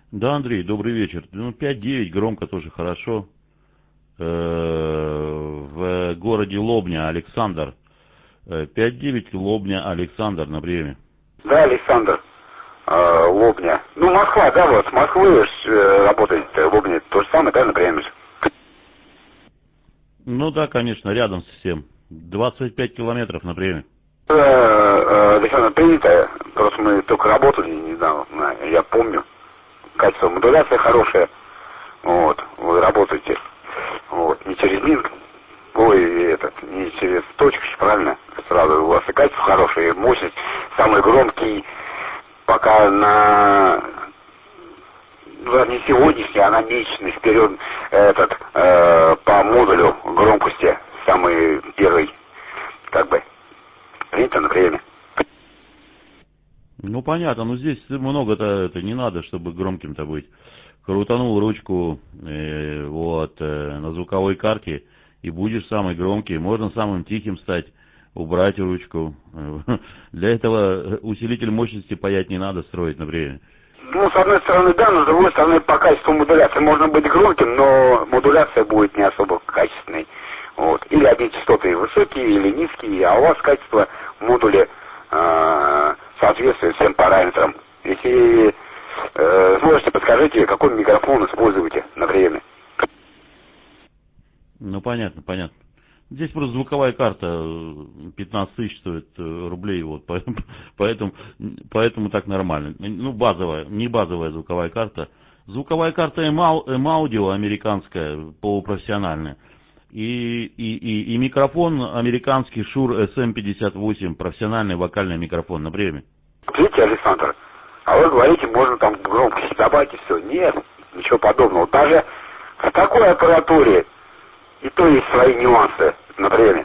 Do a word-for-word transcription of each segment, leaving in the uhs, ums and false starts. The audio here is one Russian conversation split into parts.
Да, Андрей, добрый вечер. Ну, пять девять, громко тоже хорошо. Э, В городе Лобня, Александр. Э, пять девять, Лобня, Александр на приеме. Да, Александр, э, Лобня. Ну, Москва, да, вот, с Москвы э, работает э, Лобня. То же самое, да, например? Ну да, конечно, рядом совсем. двадцать пять километров на приеме. Э, э, Александр, принято. Просто мы только работали недавно, я помню. Качество модуляции хорошее. Вот, вы работаете. Вот, не через Минск. Ой, этот, не через точку, правильно? Сразу у вас и качество хорошее, и мощность. Самый громкий пока на... Ну, не сегодняшний, а на месячный вперед этот э, по модулю громкости самый первый, как бы, принято на время. Ну понятно, но здесь много-то это не надо, чтобы громким-то быть. Крутанул ручку э, вот э, на звуковой карте и будешь самый громкий. Можно самым тихим стать, убрать ручку. Для этого усилитель мощности паять не надо строить на время. Ну, с одной стороны, да, но с другой стороны, по качеству модуляции можно быть громким, но модуляция будет не особо качественной. Вот. Или одни частоты высокие, или низкие, а у вас качество модуля э, соответствует всем параметрам. Если э, сможете, подскажите, какой микрофон используете на время? Ну, понятно, понятно. Здесь просто звуковая карта пятнадцать тысяч стоит рублей, вот, поэтому, поэтому, поэтому так нормально. Ну, базовая, не базовая звуковая карта. Звуковая карта M-Audio американская, полупрофессиональная. И, и, и, и микрофон американский Shure эс эм пятьдесят восемь, профессиональный вокальный микрофон на время. Видите, Александр, а вы говорите, можно там громкость добавить и все. Нет, ничего подобного. Даже в такой аппаратуре и то есть свои нюансы на время.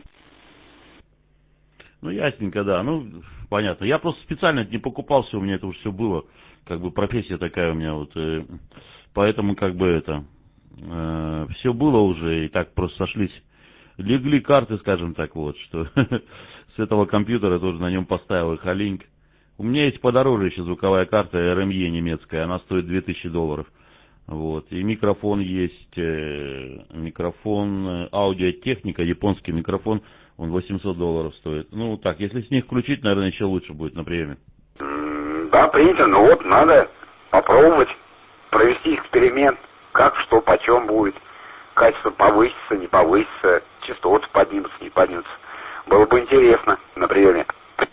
Ну, ясненько, да. Ну, понятно. Я просто специально это не покупал, все, у меня это уже все было. Как бы профессия такая у меня вот. Э, поэтому как бы это... Э, все было уже, и так просто сошлись. Легли карты, скажем так, вот, что с этого компьютера тоже на нем поставил их Алинк. У меня есть подороже еще звуковая карта эр эм и немецкая, она стоит две тысячи долларов. Вот. И микрофон есть, э, микрофон э, аудиотехника, японский микрофон, он восемьсот долларов стоит. Ну так, если с них включить, наверное, еще лучше будет на приеме. М, Да, принято, но вот надо попробовать провести эксперимент, как, что, почем будет. Качество повысится, не повысится, частоты поднимутся, не поднимутся. Было бы интересно на приеме.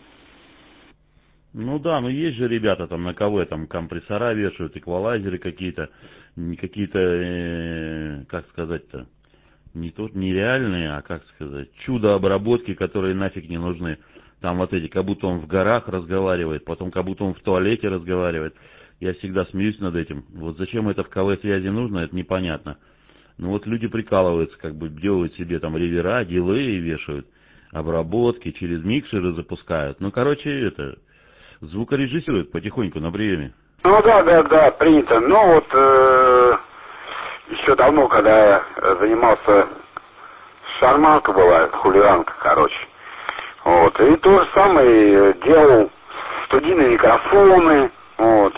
Ну да, ну есть же ребята там на КВ, там компрессора вешают, эквалайзеры какие-то, не какие-то, э, как сказать-то, не то, нереальные, а как сказать, чудо-обработки, которые нафиг не нужны. Там вот эти, как будто он в горах разговаривает, потом как будто он в туалете разговаривает. Я всегда смеюсь над этим. Вот зачем это в КВ-связи нужно, это непонятно. Ну вот люди прикалываются, как бы делают себе там ревера, дилеи вешают, обработки, через микшеры запускают. Ну, короче, это... Звукорежиссирует потихоньку на приеме. Ну да, да, да, принято. Ну вот э, еще давно, когда я занимался, шарманка была, хулиганка, короче. Вот. И то же самое делал студийные микрофоны, вот.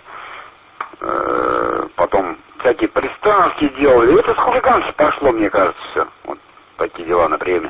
Э, потом всякие приставки делал. И это с хулиганки пошло, мне кажется, все. Вот такие дела на приеме.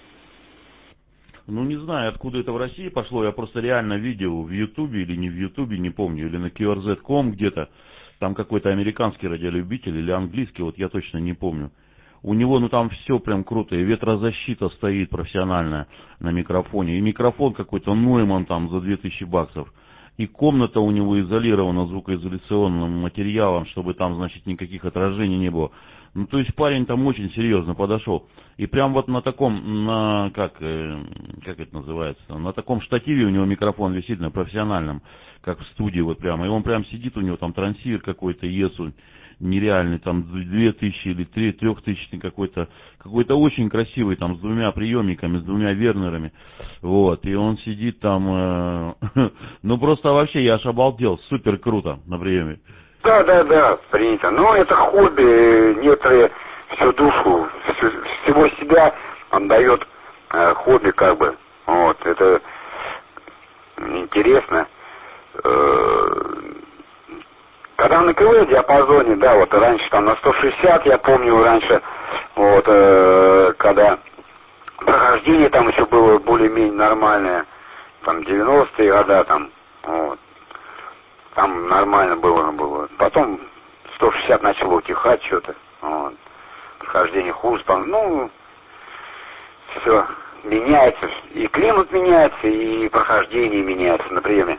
Ну, не знаю, откуда это в России пошло. Я просто реально видел в Ютубе или не в Ютубе, не помню, или на кью ар зет точка ком где-то. Там какой-то американский радиолюбитель или английский, вот я точно не помню. У него, ну, там все прям круто. И ветрозащита стоит профессиональная на микрофоне. И микрофон какой-то Нойман там за две тысячи баксов. И комната у него изолирована звукоизоляционным материалом, чтобы там, значит, никаких отражений не было. Ну, то есть парень там очень серьезно подошел. И прям вот на таком, на, как, э, как это называется, на таком штативе у него микрофон висит, на профессиональном, как в студии вот прямо. И он прям сидит, у него там трансивер какой-то, ЕСУ нереальный, там две тысячи или три, трехтысячный какой-то, какой-то очень красивый, там с двумя приемниками, с двумя вернерами. Вот, и он сидит там, э, ну просто вообще я аж обалдел, супер круто на приеме. Да, да, да, принято. Но это хобби, некоторые всю душу, всю, всего себя отдает э, хобби, как бы. Вот, это интересно. Э, Когда на КВ диапазоне, да, вот раньше там на сто шестьдесят, я помню раньше, вот, э, когда прохождение там еще было более-менее нормальное, там девяностые года, там, вот, там нормально было, было. Потом сто шестьдесят начало утихать что-то, вот, прохождение хуже, там, ну, все меняется, и климат меняется, и прохождение меняется на приеме.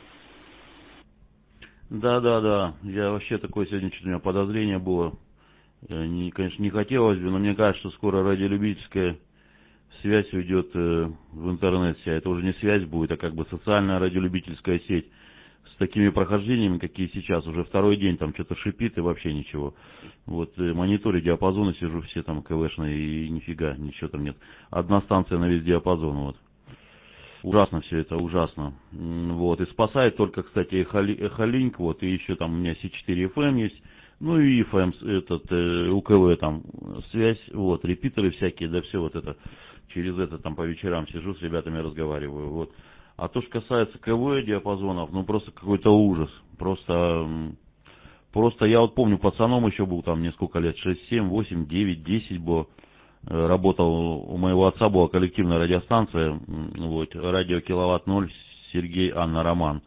Да, да, да. Я вообще такое сегодня что-то у меня подозрение было. Не, конечно, не хотелось бы, но мне кажется, что скоро радиолюбительская связь уйдет э, в интернет вся. Это уже не связь будет, а как бы социальная радиолюбительская сеть с такими прохождениями, какие сейчас. Уже второй день там что-то шипит и вообще ничего. Вот э, мониторе диапазоны сижу, все там КВшные, и нифига, ничего там нет. Одна станция на весь диапазон, вот. Ужасно все это, ужасно. Вот. И спасает только, кстати, Эхолинк, вот, и еще там у меня Си четыре эф эм есть, ну и эф эм, этот, э, УКВ там, связь, вот, репитеры всякие, да все вот это, через это там по вечерам сижу, с ребятами разговариваю, вот. А то, что касается КВ диапазонов, ну просто какой-то ужас, просто, просто я вот помню, пацаном еще был там несколько лет, шесть, семь, восемь, девять, десять было. Работал, у моего отца была коллективная радиостанция, вот, радио Киловатт ноль, Сергей, Анна, Роман.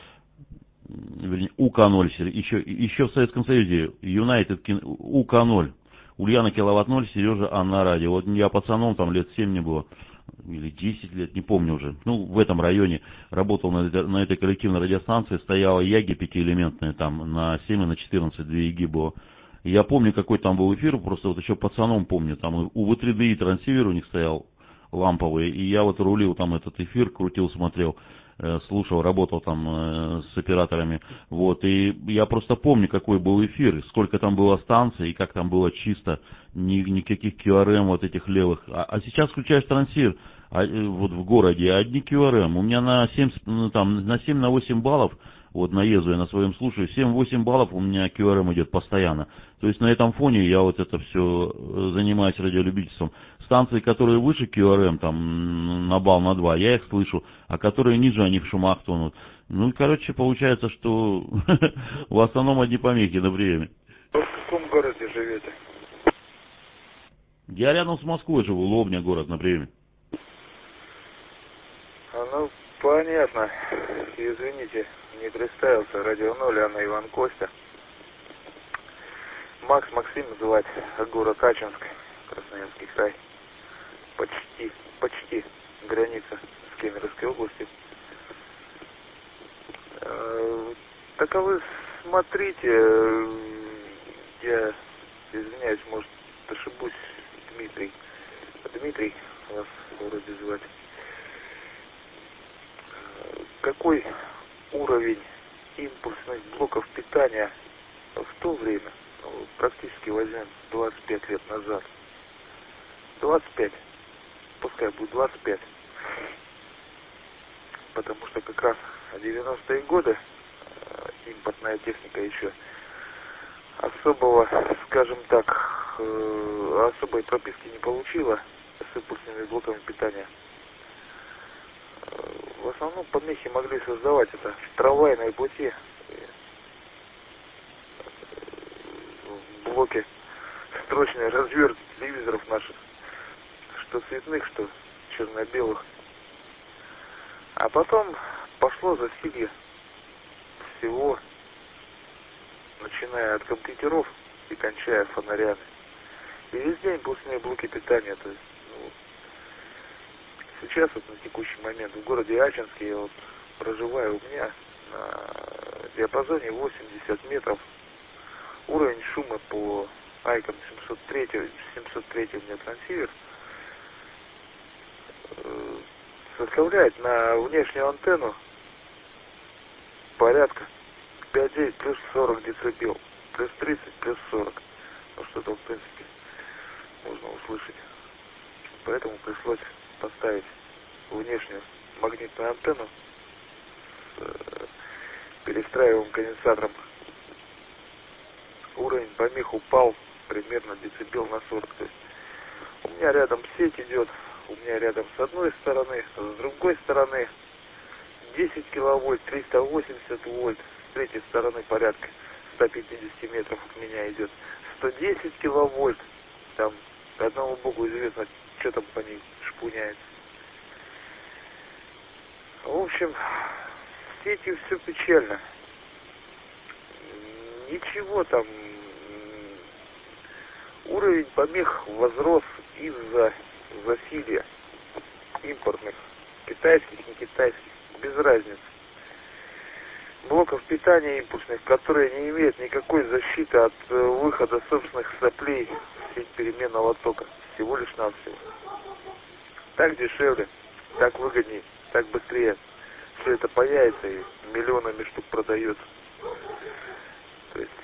Вернее, УК ноль, еще, еще в Советском Союзе, Юнайтед, УК ноль. Ульяна Киловатт ноль, Сережа, Анна, радио. Вот я пацаном, там лет семь мне было, или десять лет, не помню уже. Ну, в этом районе работал на, на этой коллективной радиостанции, стояла Яги пятиэлементная, там на семь и на четырнадцать, две Яги было. Я помню, какой там был эфир, просто вот еще пацаном помню, там у вэ три дэ и трансивер у них стоял ламповый, и я вот рулил там этот эфир, крутил, смотрел, э, слушал, работал там э, с операторами, вот, и я просто помню, какой был эфир, сколько там было станций, и как там было чисто, ни, никаких кью ар эм вот этих левых, а, а сейчас включаешь трансивер, а, э, вот в городе, одни кью ар эм, у меня на семь, ну, там, на семь, на восемь баллов, вот на езу я на своем слушаю, семь-восемь баллов у меня кью ар эм идет постоянно. То есть на этом фоне я вот это все занимаюсь радиолюбительством. Станции, которые выше кью ар эм, там на балл, на два, я их слышу, а которые ниже, они в шумах тонут. Ну, короче, получается, что в основном одни помехи на приеме. Вы в каком городе живете? Я рядом с Москвой живу, Лобня город на приеме. А, ну, понятно. Извините, не представился. Радио ноль, Анна, Иван, Костя. Макс, Максим звать, город Ачинск, Красноярский край. Почти, почти граница с Кемеровской областью. Э, так а вы смотрите, я извиняюсь, может, ошибусь, Дмитрий. Дмитрий вас вроде звать. Какой уровень импульсных блоков питания в то время, ну, практически возьмем двадцать пять лет назад, двадцать пять, пускай будет двадцать пять, потому что как раз девяностые годы импортная техника еще особого, скажем так, особой прописки не получила с импульсными блоками питания. В основном помехи могли создавать это трамвайные пути, блоки строчной развертки телевизоров наших, что цветных, что черно-белых. А потом пошло засилье всего, начиная от компьютеров и кончая фонарями. И везде импульсные блоки питания, то есть, ну, сейчас, вот на текущий момент, в городе Ачинске, я вот проживаю, у меня на диапазоне восемьдесят метров уровень шума по Айкон семьсот три, семьсот три у меня трансивер, составляет на внешнюю антенну порядка пять девять плюс сорок децибел, плюс тридцать, плюс сорок. Ну, что-то, в принципе, можно услышать. Поэтому пришлось поставить внешнюю магнитную антенну с э, перестраиваемым конденсатором. Уровень помех упал примерно децибел на сорок. То есть у меня рядом сеть идет, у меня рядом с одной стороны, с другой стороны десять киловольт, триста восемьдесят вольт, с третьей стороны порядка ста пятидесяти метров от меня идет сто десять киловольт. Там одному богу известно, что там по ней шпуняется. В общем, с сетью все печально. Ничего там. Уровень помех возрос из-за засилия импортных, китайских, не китайских, без разницы. Блоков питания импульсных, которые не имеют никакой защиты от выхода собственных соплей в сеть переменного тока. Всего лишь навсего. Так дешевле, так выгоднее, так быстрее. Все это появится и миллионами штук продается. То есть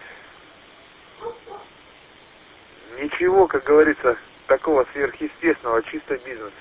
ничего, как говорится, такого сверхъестественного, чисто бизнес.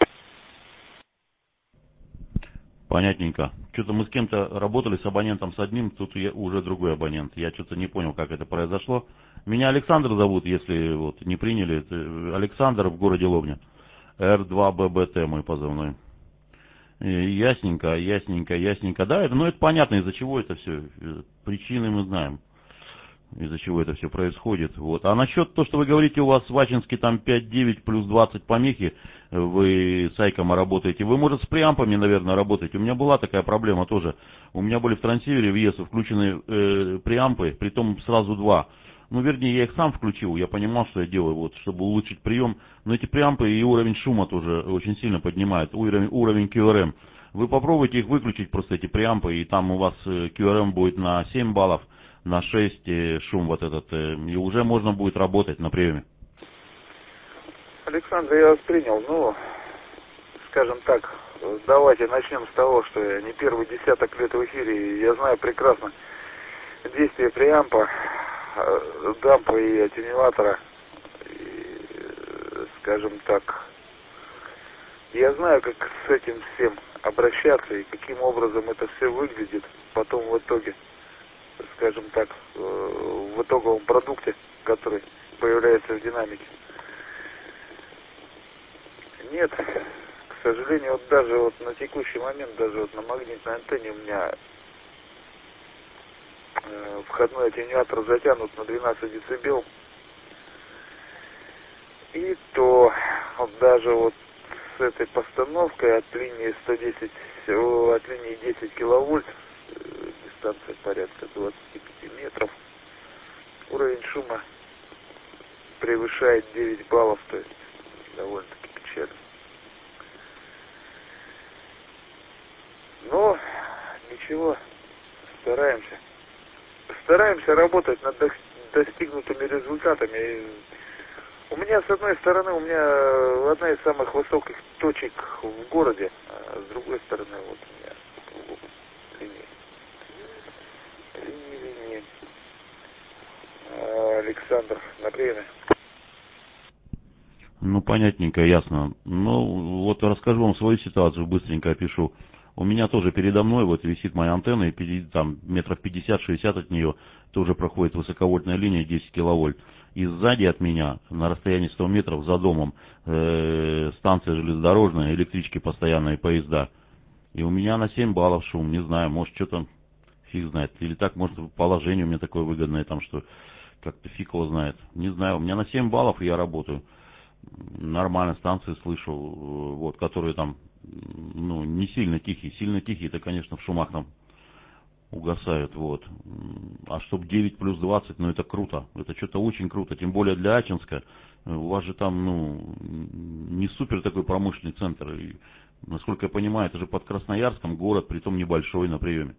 Понятненько. Что-то мы с кем-то работали, с абонентом с одним, тут я, уже другой абонент. Я что-то не понял, как это произошло. Меня Александр зовут, если вот не приняли. Это Александр в городе Лобня. эр два бэ бэ тэ мой позывной. И ясненько, ясненько, ясненько. Да, это, ну это понятно, из-за чего это все. Причины мы знаем, из-за чего это все происходит. Вот. А насчет того, что вы говорите, у вас в Ачинске там пять девять плюс двадцать помехи, вы с Айкома работаете. Вы, может, с преампами, наверное, работаете. У меня была такая проблема тоже. У меня были в трансивере в ЕСу включены э, преампы, притом сразу два. Ну, вернее, я их сам включил, я понимал, что я делаю, вот, чтобы улучшить прием. Но эти преампы и уровень шума тоже очень сильно поднимают, уровень, уровень кью эр эм. Вы попробуйте их выключить, просто эти преампы, и там у вас кью эр эм будет на семь баллов, на шесть шум вот этот, и уже можно будет работать на приеме. Александр, я вас принял. Ну, скажем так, давайте начнем с того, что я не первый десяток лет в эфире, я знаю прекрасно действие преампа, дампа и атенюатора, и, скажем так, я знаю, как с этим всем обращаться и каким образом это все выглядит потом в итоге, скажем так, в итоговом продукте, который появляется в динамике. Нет, к сожалению, вот даже вот на текущий момент, даже вот на магнитной антенне у меня э, входной атенюатор затянут на двенадцать децибел. И то вот даже вот с этой постановкой от линии сто десять, от линии десять киловольт, э, дистанция порядка двадцати пяти метров, уровень шума превышает девять баллов, то есть довольно-таки печально. Но ничего, стараемся. Стараемся работать над достигнутыми результатами. У меня, с одной стороны, у меня одна из самых высоких точек в городе, а с другой стороны, вот у меня линии. Линии, линии. Александр, на время. Ну, понятненько, ясно. Ну, вот расскажу вам свою ситуацию, быстренько опишу. У меня тоже передо мной вот висит моя антенна, и там метров пятьдесят-шестьдесят от нее тоже проходит высоковольтная линия десять киловольт. И сзади от меня, на расстоянии сто метров за домом, э, станция железнодорожная, электрички постоянные, поезда. И у меня на семь баллов шум, не знаю, может что-то, фиг знает. Или так, может, положение у меня такое выгодное, там что, как-то фиг его знает. Не знаю, у меня на семь баллов и я работаю. Нормально станции слышу, вот, которые там, ну, не сильно тихие. Сильно тихие, это, конечно, в шумах там угасают, вот. А чтоб девять плюс двадцать, ну, это круто. Это что-то очень круто, тем более для Ачинска. У вас же там, ну, не супер такой промышленный центр. И, насколько я понимаю, это же под Красноярском город, притом небольшой на приеме.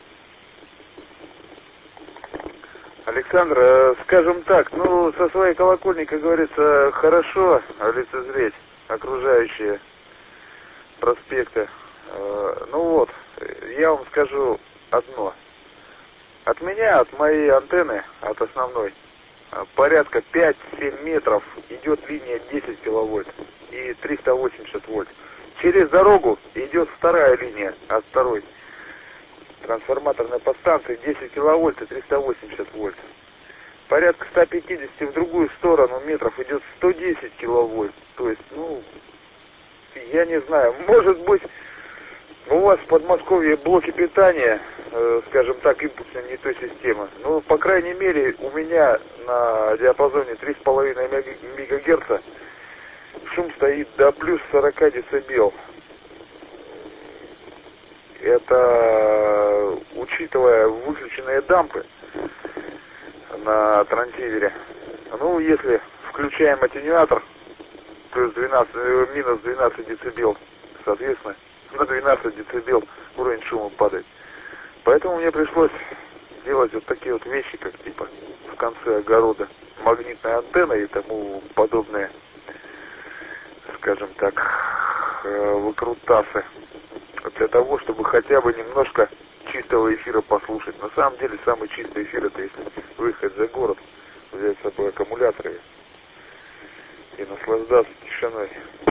Александр, скажем так, ну, со своей колокольни, как говорится, хорошо лицезреть окружающие проспекты. Ну вот, я вам скажу одно. От меня, от моей антенны, от основной, порядка пять-семь метров идет линия десять киловольт и триста восемьдесят вольт. Через дорогу идет вторая линия от второй трансформаторной подстанции десять киловольт и триста восемьдесят вольт. Порядка ста пятидесяти в другую сторону метров идет сто десять киловольт. То есть, ну, я не знаю, может быть, У вас в Подмосковье блоки питания, э, скажем так, импульсной не той системы. Ну, по крайней мере, у меня на диапазоне три с половиной мегагерца шум стоит до плюс сорок децибел. Это учитывая выключенные дампы на трансивере. Ну, если включаем аттенюатор, плюс двенадцать, минус двенадцать децибел, соответственно, на двенадцать децибел уровень шума падает. Поэтому мне пришлось делать вот такие вот вещи, как типа в конце огорода магнитная антенна и тому подобные, скажем так, выкрутасы, для того, чтобы хотя бы немножко чистого эфира послушать. На самом деле самый чистый эфир — это если выехать за город, взять с собой аккумуляторы и наслаждаться тишиной.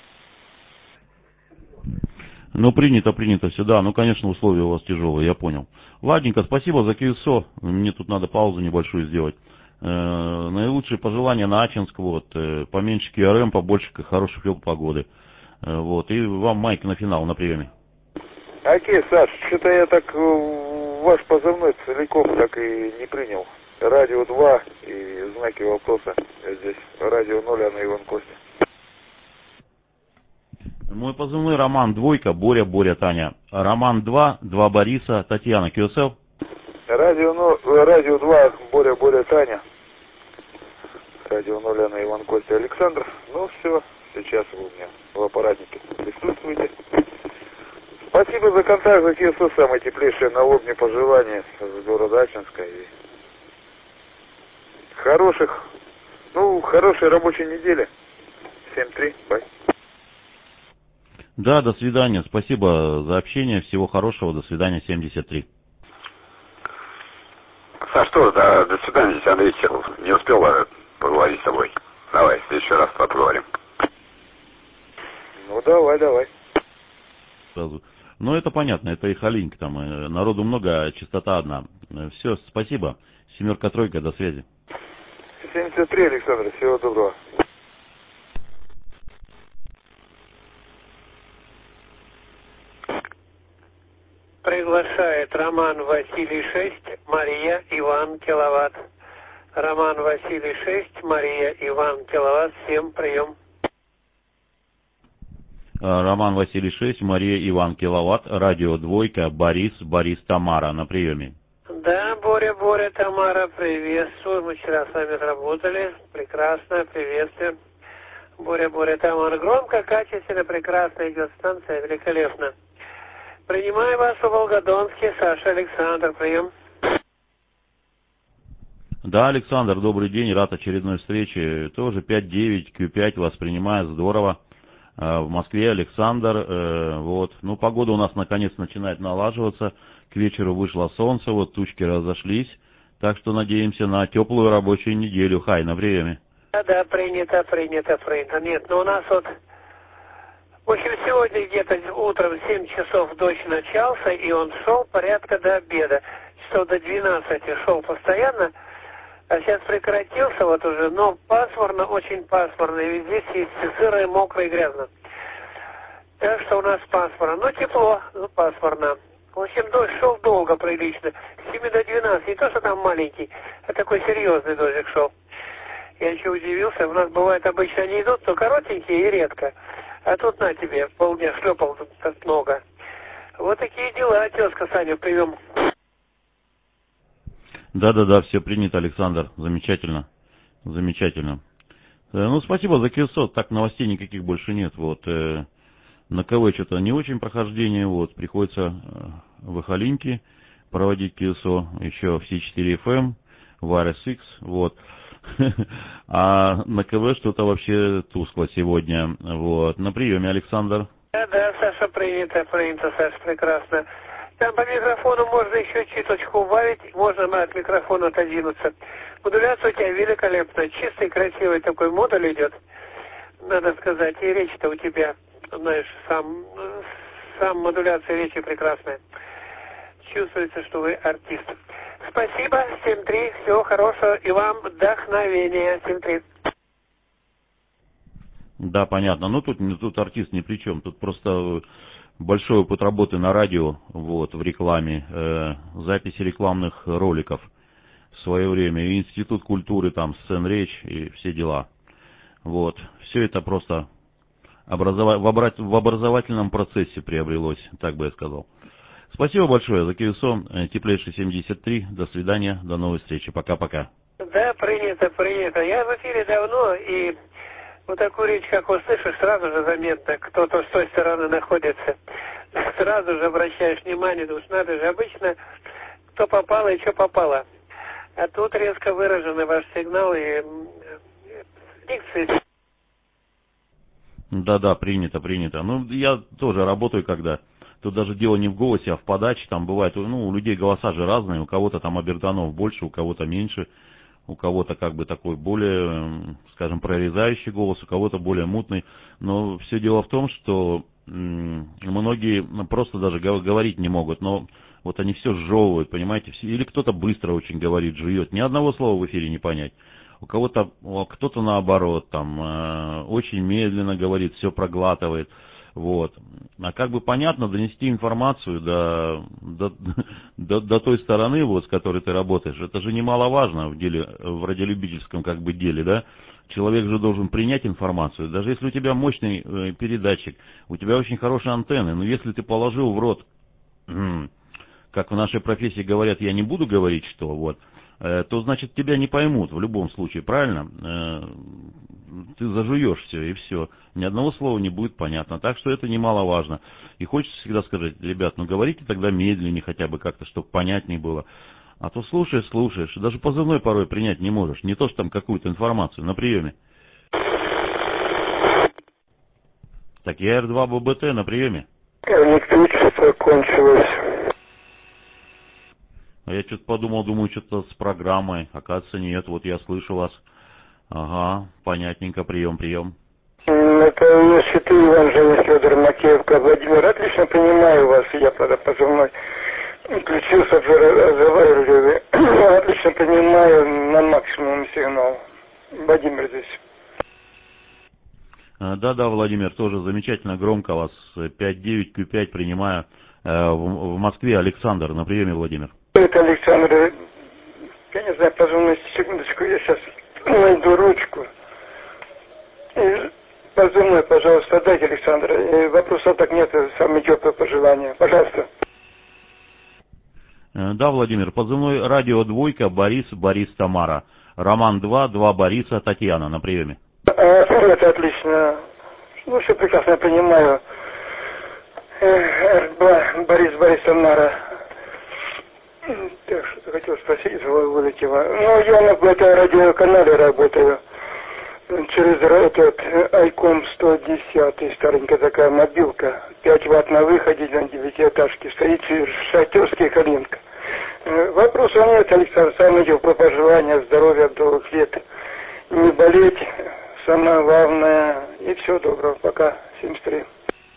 Ну, принято, принято все, да. Ну, конечно, условия у вас тяжелые, я понял. Ладненько, спасибо за КСО. Мне тут надо паузу небольшую сделать. Э, наилучшие пожелания на Ачинск, вот, э, поменьше КРМ, побольше хороших лёг погоды. Э, вот, и вам майк на финал, на приеме. Окей, Саш, что-то я так ваш позывной целиком так и не принял. Радио два и знаки вопроса здесь. Радио ноль, а на Иван Костя. Мой позывной Роман Двойка, Боря, Боря, Таня. Роман два, два Бориса, Татьяна, кью эс эл. Радио, ну, радио два, Боря, Боря, Таня. Радио ноль, а на Иван Костя, Александр. Ну все, сейчас вы у меня в аппаратнике присутствуете. Спасибо за контакт, за КСО, самые теплейшие налобные пожелания с города Ачинска. И хороших, ну, хорошей рабочей недели. семь три, бай. Да, до свидания. Спасибо за общение. Всего хорошего. До свидания, семьдесят три. Саш, что, до, до свидания, здесь Андрей Чехов. Не успел поговорить с тобой. Давай, в следующий раз поговорим. Ну, давай, давай. Сразу. Ну, это понятно, это их Алинька, там народу много, а частота одна. Все, спасибо. Семерка, тройка, до связи. семьдесят три, Александр, всего доброго. Приглашает Роман Василий шесть, Мария Иван Киловатт. Роман Василий шесть, Мария Иван Киловатт, всем прием. Роман Василий шесть, Мария Иван Киловатт, радио двойка, Борис, Борис, Тамара на приеме. Да, Боря, Боря, Тамара, приветствую. Мы вчера с вами работали. Прекрасно, приветствую. Боря, Боря, Тамара. Громко, качественно, прекрасно идет станция, великолепно. Принимаю вас в Волгодонске, Саша, Александр, прием. Да, Александр, добрый день, рад очередной встрече. Тоже пять девять, кью пять вас принимает, здорово. В Москве Александр, вот. Ну, погода у нас наконец начинает налаживаться. К вечеру вышло солнце, вот тучки разошлись. Так что надеемся на теплую рабочую неделю. Хай, на приеме. Да, да, принято, принято, принято. Нет, но у нас вот... В общем, сегодня где-то утром в семь часов дождь начался, и он шел порядка до обеда. Часов до двенадцати шел постоянно, а сейчас прекратился вот уже, но пасмурно, очень пасмурно, и везде есть сыро, мокро и грязно. Так что у нас пасмурно, но тепло, но пасмурно. В общем, дождь шел долго, прилично, с семи до двенадцати, не то, что там маленький, а такой серьезный дождик шел. Я еще удивился, у нас бывает обычно они идут, но коротенькие и редко. А тут на тебе, полдня шлепал так много. Вот такие дела, тезка, Саня, прием. Да-да-да, все принято, Александр. Замечательно. Замечательно. Ну, спасибо за КСО. Так, новостей никаких больше нет. Вот. Э, на КВ что-то не очень прохождение. Вот. Приходится э, в Ихалинке проводить КСО. Еще в Си четыре эф эм, в ар эс икс. Вот. А на КВ что-то вообще тускло сегодня. Вот. На приеме, Александр. Да, да, Саша, принято, принято, Саша, прекрасно. Там по микрофону можно еще чуточку убавить, можно от микрофона отодвинуться. Модуляция у тебя великолепная, чистый, красивый такой модуль идет, надо сказать, и речь-то у тебя, знаешь, сам, сам модуляция речи прекрасная. Чувствуется, что вы артист. Спасибо, семь три, всего хорошего, и вам вдохновения, семь три. Да, понятно. Ну, тут, тут артист ни при чем. Тут просто большой опыт работы на радио, вот, в рекламе, э, записи рекламных роликов в свое время, и Институт культуры, там, сцен речь и все дела. Вот, все это просто образова... в, обра... в образовательном процессе приобрелось, так бы я сказал. Спасибо большое за КСО, теплейший семьдесят три, до свидания, до новой встречи, пока-пока. Да, принято, принято. Я в эфире давно, и вот такую речь, как услышишь, сразу же заметно, кто-то с той стороны находится. Сразу же обращаешь внимание, думаешь, надо же, обычно кто попало и что попало. А тут резко выражены ваш сигнал и дикции. Да-да, принято, принято. Ну, я тоже работаю, когда... Тут даже дело не в голосе, а в подаче. Там бывает, ну, у людей голоса же разные. У кого-то там обертонов больше, у кого-то меньше. У кого-то как бы такой более, скажем, прорезающий голос, у кого-то более мутный. Но все дело в том, что м- многие просто даже говорить не могут. Но вот они все сжевывают, понимаете. Или кто-то быстро очень говорит, жует. Ни одного слова в эфире не понять. У кого-то, кто-то наоборот, там, э, очень медленно говорит, все проглатывает. Вот. А как бы понятно донести информацию до, до, до, до той стороны, вот, с которой ты работаешь, это же немаловажно в деле, в радиолюбительском как бы деле, да. Человек же должен принять информацию. Даже если у тебя мощный э, передатчик, у тебя очень хорошие антенны, но если ты положил в рот, э, как в нашей профессии говорят, я не буду говорить, что, вот, э, то значит тебя не поймут в любом случае, правильно? Э, ты зажуешь все и все. Ни одного слова не будет понятно. Так что это немаловажно. И хочется всегда сказать, ребят, ну говорите тогда медленнее хотя бы как-то, чтобы понятнее было. А то слушаешь, слушаешь, даже позывной порой принять не можешь. Не то, что там какую-то информацию на приеме. Так, я эр два бэ бэ тэ на приеме. Электричество кончилось. А я что-то подумал, думаю, что-то с программой. Оказывается, нет. Вот я слышу вас. Ага, понятненько, прием, прием. Это Эс четыре, Иван Женя, Федор, Макеевка, Владимир. Отлично понимаю вас, я тогда позывной включился, разговаривали. Отлично понимаю, на максимум сигнал. Владимир здесь. Да-да, Владимир, тоже замечательно, громко вас. пять девять кью пять принимаю. В Москве Александр, на приеме, Владимир. Это Александр. Я не знаю, позывной, секундочку, я сейчас найду ручку. И позывной, пожалуйста, дайте, Александр. И вопросов так нет, самые теплые пожелания. Пожалуйста. Да, Владимир, позывной радио двойка, Борис, Борис, Тамара. Роман два, два Бориса, Татьяна, на приеме. А, это отлично. Ну, все прекрасно понимаю. эр два, Борис, Борис, Тамара. Так, что-то хотел спросить, вылетело. Ну, я на этом радиоканале работаю. Через этот Айком сто десять, старенькая такая мобилка. пять ватт на выходе на девятиэтажке. Стоит шахтерский Калинка. Вопросов нет, Александр. Самое теплое пожелание, здоровья, долгих лет. Не болеть, самое главное. И всего доброго. Пока. семьдесят три.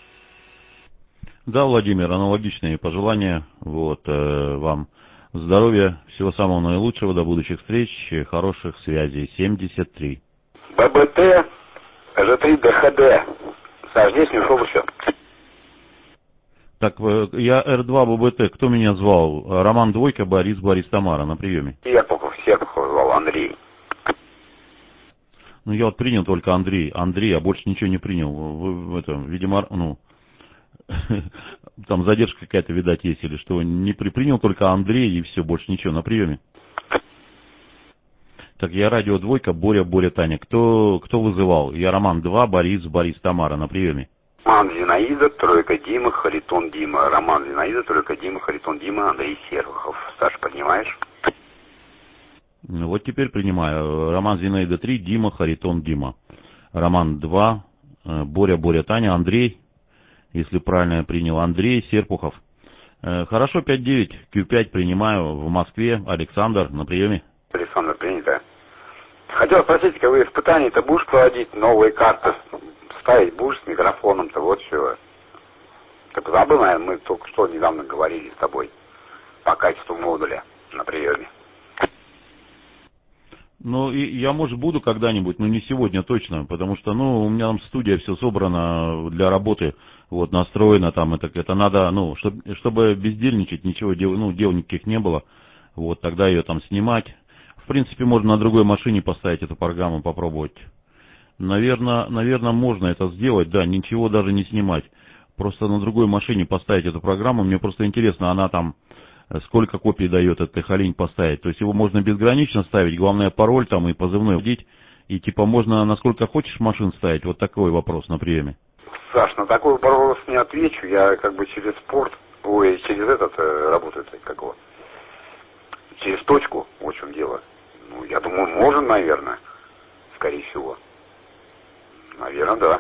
Да, Владимир, аналогичные пожелания. Вот, э, вам здоровья, всего самого наилучшего, до будущих встреч, хороших связей. семьдесят три. бэ бэ тэ, жэ три дэ ха дэ. Саш, здесь не ушел еще. Так, я эр два бэ бэ тэ, кто меня звал? Роман Двойка, Борис, Борис, Тамара, на приеме. Серпухов, Серпухов звал, Андрей. Ну, я вот принял только Андрей. Андрей, а больше ничего не принял. Вы, это, видимо, ну, там задержка какая-то, видать, есть, или что. Не при, принял только Андрей, и все, больше ничего, на приеме. Так, я радио Двойка, Боря, Боря, Таня. Кто, кто вызывал? Я Роман два, Борис, Борис, Тамара, на приеме. Роман Зинаида, тройка Дима, Харитон Дима. Роман Зинаида, тройка Дима, Харитон Дима, Андрей Серпухов. Саш, понимаешь? Ну, вот теперь принимаю. Роман Зинаида три, Дима, Харитон Дима. Роман два, Боря, Боря, Таня, Андрей, если правильно я принял, Андрей Серпухов. Хорошо, пять девять кью пять принимаю в Москве. Александр, на приеме. Александр, принято. Хотел спросить, как вы испытания-то будешь проводить, новые карты ставить будешь с микрофоном-то, вот чего. Ты забыл, наверное, мы только что недавно говорили с тобой по качеству модуля на приеме. Ну, и я, может, буду когда-нибудь, но не сегодня точно, потому что, ну, у меня там студия все собрана для работы, вот, настроена там, это, это надо, ну, чтобы, чтобы бездельничать, ничего, дел, ну, дел никаких не было, вот, тогда ее там снимать. В принципе, можно на другой машине поставить эту программу, попробовать. Наверное, наверное, можно это сделать, да, ничего даже не снимать. Просто на другой машине поставить эту программу, мне просто интересно, она там, сколько копий дает этот Эхолинь поставить. То есть его можно безгранично ставить, главное пароль там и позывной вводить. И типа можно насколько хочешь машин ставить, вот такой вопрос на приеме. Саш, на такой вопрос не отвечу, я как бы через спорт, ой, через этот э, работает, как его, через точку, вот в чем дело. Ну, я думаю, можно, наверное, скорее всего. Наверное, да.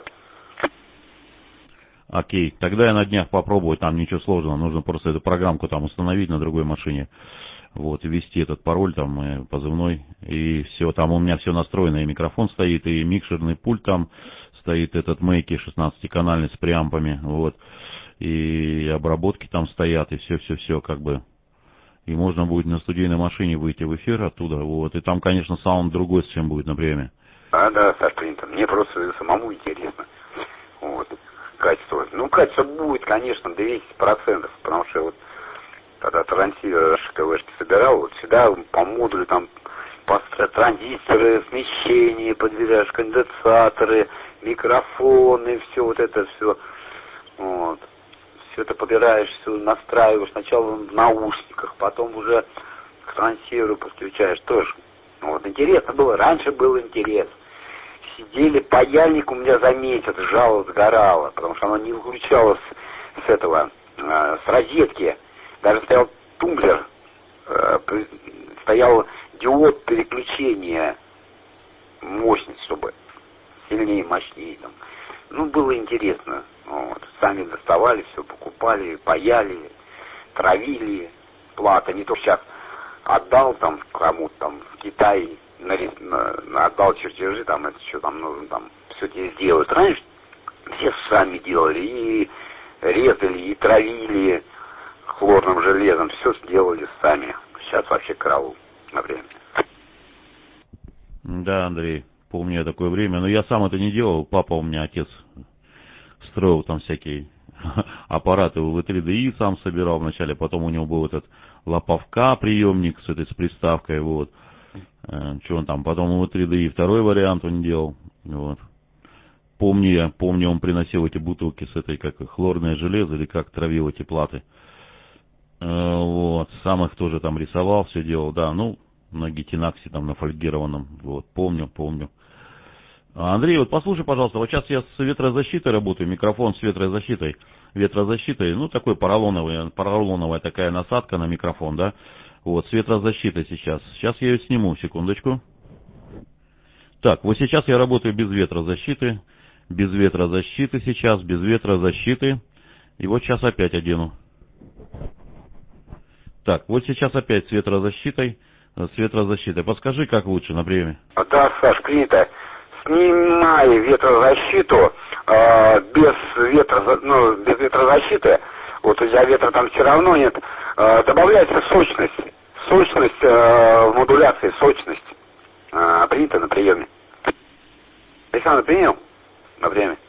Окей, тогда я на днях попробую, там ничего сложного, нужно просто эту программку там установить на другой машине, вот, ввести этот пароль там, и позывной, и все, там у меня все настроено, и микрофон стоит, и микшерный пульт там стоит, этот Мейки шестнадцатиканальный с преампами, вот, и обработки там стоят, и все-все-все, как бы, и можно будет на студийной машине выйти в эфир оттуда, вот, и там, конечно, саунд другой, с чем будет на приеме. А, да, Саш, принято, мне просто самому интересно, вот. Качество. Ну, качество будет, конечно, двести процентов, потому что вот когда трансивер ШКВшки собирал, вот всегда по модулю там по транзисторы, смещение, подбираешь конденсаторы, микрофоны, все вот это все. Вот. Все это подбираешь, все настраиваешь сначала в наушниках, потом уже к трансиверу подключаешь. Тоже. Вот. Интересно было, раньше был интерес. Сидели, паяльник у меня за месяц жало, сгорало, потому что оно не выключалось с этого, э, с розетки. Даже стоял тумблер, э, стоял диод переключения мощность, чтобы сильнее, мощнее. Там. Ну, было интересно. Вот. Сами доставали, все покупали, паяли, травили, плата. Не то сейчас отдал там кому-то там в Китае, нарис, на, на, отдал чертежи, там это что там нужно, там все тебе сделают. Раньше все сами делали, и резали, и травили хлорным железом, все сделали сами. Сейчас вообще караул на время. Да, Андрей, помню я такое время, но я сам это не делал, папа у меня, отец, строил там всякие аппараты в три дэ и сам собирал вначале, потом у него был этот лопавка приемник с этой с приставкой, вот. Что он там, потом в три дэ и второй вариант он делал, вот. Помню я, помню, он приносил эти бутылки с этой, как хлорное железо, или как травил эти платы. Вот, сам их тоже там рисовал, все делал, да, ну, на гетинаксе там, на фольгированном, вот, помню, помню. Андрей, вот послушай, пожалуйста, вот сейчас я с ветрозащитой работаю, микрофон с ветрозащитой, ветрозащитой, ну, такой поролоновый, поролоновая такая насадка на микрофон, да, вот, с ветрозащитой сейчас. Сейчас я ее сниму, секундочку. Так, вот сейчас я работаю без ветрозащиты, без ветрозащиты сейчас, без ветрозащиты, и вот сейчас опять одену. Так, вот сейчас опять с ветрозащитой, с ветрозащитой. Подскажи, как лучше на приеме? Да, Саш, принято. Снимай ветрозащиту, э, без, ветро, ну, без ветрозащиты, вот у тебя ветра там все равно нет, э, добавляется сочность, сочность э, в модуляции, сочность, э, принято на приеме. Александр, принял на время?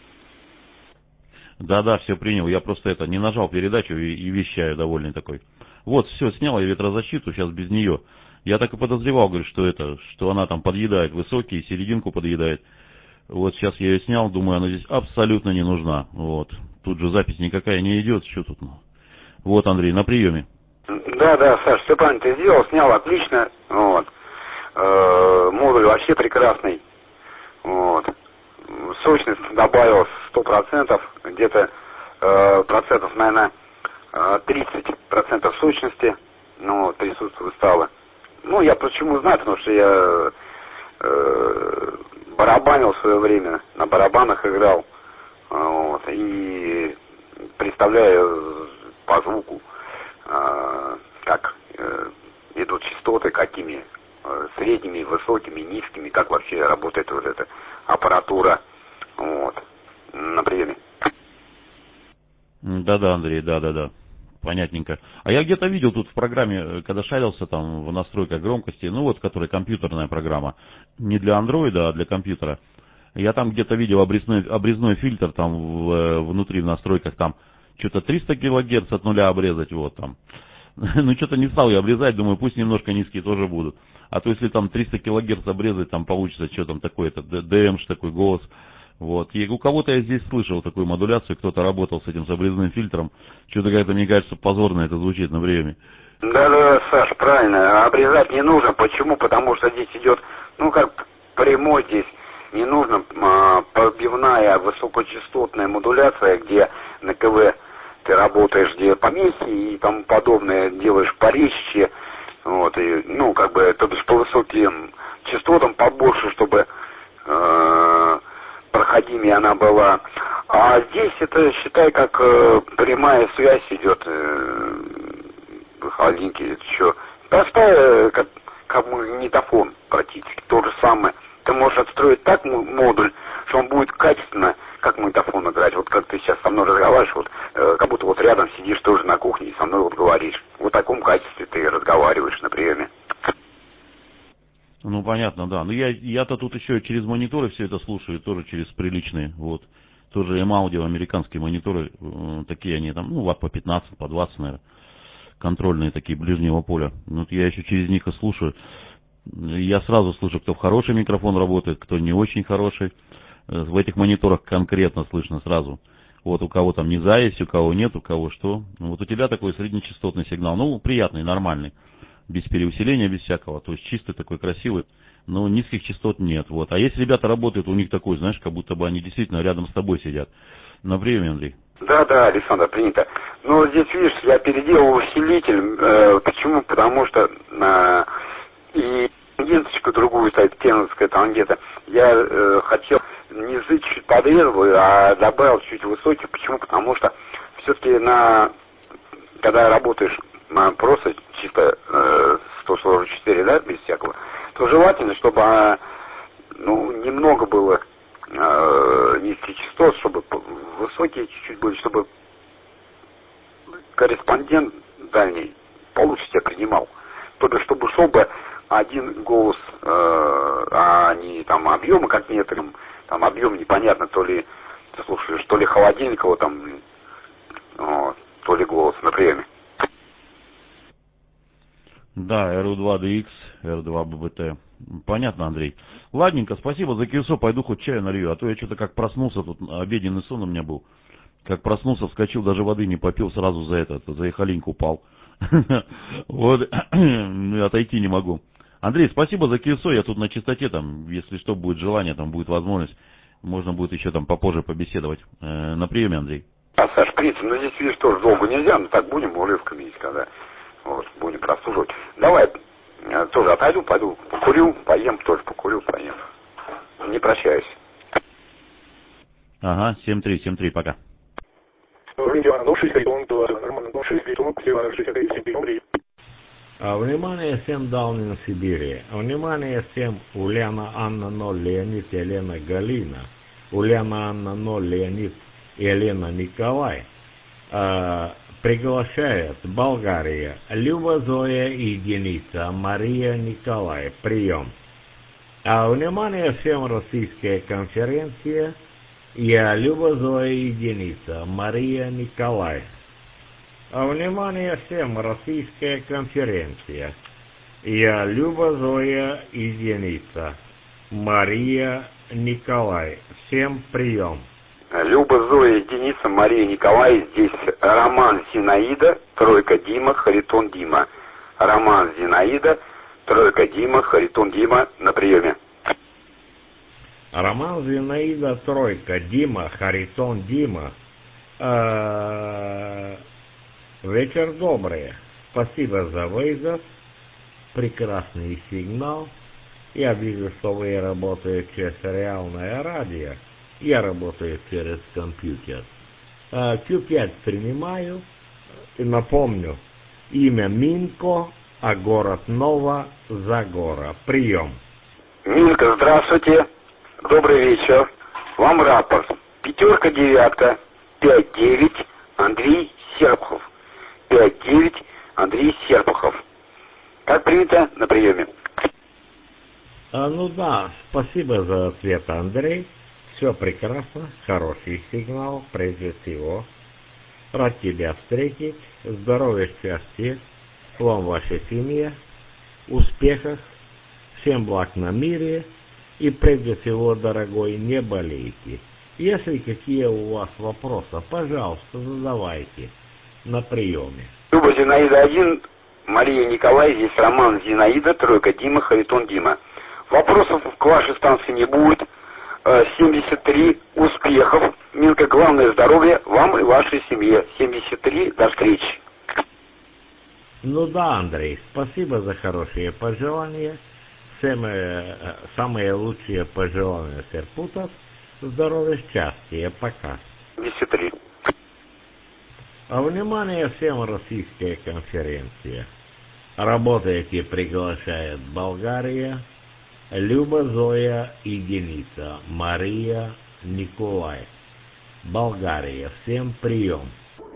Да-да, все принял, я просто это, не нажал передачу и, и вещаю довольный такой. Вот, все, снял я ветрозащиту, сейчас без нее. Я так и подозревал, говорю, что это, что она там подъедает высокие, серединку подъедает. Вот сейчас я ее снял, думаю, она здесь абсолютно не нужна. Вот. Тут же запись никакая не идет, что тут. Вот, Андрей, на приеме. Да, да, Саш, все правильно ты сделал, снял отлично. Вот. Э, модуль вообще прекрасный. Вот. Сочность добавилась сто процентов, где-то э, процентов, наверное, тридцать процентов сочности, ну, вот, присутствует стало. Ну, я почему знаю, потому что я э, барабанил в свое время, на барабанах играл, вот, и представляю по звуку, э, как э, идут частоты, какими э, средними, высокими, низкими, как вообще работает вот эта аппаратура, вот, на приеме. Да-да, Андрей, да-да-да. понятненько. А я где-то видел тут в программе, когда шарился там в настройках громкости, ну вот, которая компьютерная программа, не для андроида, а для компьютера. Я там где-то видел обрезной, обрезной фильтр там в, внутри в настройках, там что-то триста килогерц от нуля обрезать, вот там. Ну что-то не стал я обрезать, думаю, пусть немножко низкие тоже будут. А то если там триста килогерц обрезать, там получится, что там такое-то, ДМш такой голос. Вот. И у кого-то я здесь слышал такую модуляцию, кто-то работал с этим с обрезным фильтром. Что-то как-то, мне кажется, позорно это звучит на время. Да-да, Саш, правильно. Обрезать не нужно. Почему? Потому что здесь идет, ну как прямой здесь. Не нужно а, пробивная высокочастотная модуляция, где на КВ ты работаешь, где помехи и тому подобное, делаешь порезче. Вот, и, ну, как бы, то бишь по высоким частотам побольше, чтобы э, проходимее она была. А здесь это, считай, как э, прямая связь идет э, в холодильнике. Это что? Простая, как, как магнитофон практически, то же самое. Ты можешь отстроить так модуль, что он будет качественно, как магнитофон играть. Вот как ты сейчас со мной разговариваешь, вот, э, как будто вот рядом сидишь тоже на кухне и со мной вот говоришь. Вот в таком качестве ты разговариваешь на приеме. Ну, понятно, да. Но я, я-то тут еще через мониторы все это слушаю, тоже через приличные, вот. Тоже эм-аудио, американские мониторы, э, такие они там, ну, ватт по пятнадцать, по двадцать, наверное, контрольные такие, ближнего поля. Вот я еще через них и слушаю. Я сразу слышу, кто в хороший микрофон работает, кто не очень хороший. В этих мониторах конкретно слышно сразу. Вот у кого там низа есть, у кого нет, у кого что. Вот у тебя такой среднечастотный сигнал. Ну, приятный, нормальный. Без переусиления, без всякого. То есть чистый такой, красивый. Но низких частот нет. Вот. А если ребята работают, у них такой, знаешь, как будто бы они действительно рядом с тобой сидят. На время, Андрей. Да, да, Александр, принято. Но здесь, видишь, я переделал усилитель. Э, почему? Потому что... Э, И ленточку другую ставить, теновская там где-то. Я э, хотел низы чуть подрезал, а добавил чуть высокий. Почему? Потому что все-таки на, когда работаешь на просто чисто э, сто сорок четыре, да, без всякого, то желательно, чтобы э, ну, немного было э, низких частот, чтобы высокие чуть-чуть были, чтобы корреспондент дальний получше тебя принимал. То есть, чтобы шел бы один голос, э, а не там объемы, как некоторым, там объем непонятно, то ли ты слушаешь, то ли холодильникового там, вот, то ли голос на приеме. Да, эр ю два ди икс, эр два би би ти. Понятно, Андрей. Ладненько, спасибо за кирсо, пойду хоть чаю налью, а то я что-то как проснулся, тут обеденный сон у меня был. Как проснулся, вскочил, даже воды не попил, сразу за этот, за эхолиньку упал. Вот, отойти не могу. Андрей, спасибо за кирсо, я тут на чистоте, там, если что, будет желание, там будет возможность, можно будет еще там попозже побеседовать. Э, на приеме, Андрей. А, Саш, в принципе, ну здесь, видишь, тоже долго нельзя, но так будем урывками есть, когда вот, будем прослушивать. Давай, я тоже отойду, пойду покурю, поем, тоже покурю, поем. Не прощаюсь. Ага, семь три, семь три, пока. Внимание всем Даунин Сибири. Внимание всем Ульяна Анна ноль, Леонид, Елена Галина. Ульяна Анна ноль, Леонид, Елена Николай. А, приглашает Болгария. Люба Зоя единица. Мария Николай. Прием. А, внимание всем Российская конференция. Я Люба Зоя единица. Мария Николай. А, внимание всем Российская конференция. Я Люба Зоя единица. Мария Николай. Всем прием. Люба Зоя единица, Мария Николай. Здесь Роман Зинаида, тройка Дима, Харитон Дима. Роман Зинаида, тройка Дима, Харитон Дима на приеме. Роман Зинаида, тройка Дима, Харитон Дима. А, вечер добрый. Спасибо за вызов. Прекрасный сигнал. Я вижу, что вы работаете через реальное радио. Я работаю через компьютер. кью пять принимаю. И напомню, имя Минко, а город Нова Загора. Прием. Минка, здравствуйте. Добрый вечер. Вам рапорт. Пятерка, девятка, пять, девять, Андрей Серпхов. пять девять, Андрей Серпухов. Как принято на приеме? А, ну да, спасибо за ответ, Андрей. Все прекрасно, хороший сигнал, прежде всего. Рад тебя встретить, здоровья, счастья, вам, вашей семье, успехах, всем благ на мире и прежде всего, дорогой, не болейте. Если какие у вас вопросы, пожалуйста, задавайте на приеме. Люба, Зинаида один, Мария Николай, здесь Роман, Зинаида, тройка, Дима, Харитон, Дима. Вопросов к вашей станции не будет. семьдесят три, успехов. Милка, главное здоровье вам и вашей семье. семьдесят три, до встречи. Ну да, Андрей, спасибо за хорошие пожелания. Самые, самые лучшие пожелания Серпутов. Здоровья, счастья, пока. семьдесят три. А внимание всем, российская конференция. Работаете, приглашает Болгария, Люба, Зоя и Дениса, Мария, Николай. Болгария, всем прием.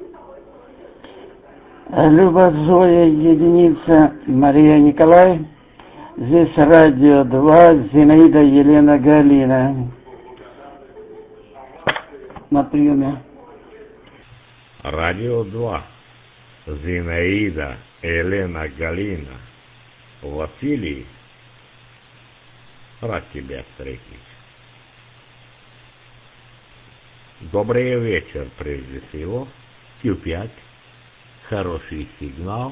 Люба, Зоя, единица, Мария, Николай. Здесь радио два, Зинаида, Елена, Галина. На приеме. Радио два. Зинаида, Елена, Галина. Василий. Рад тебя встретить. Добрый вечер, прежде всего. Q пять. Хороший сигнал.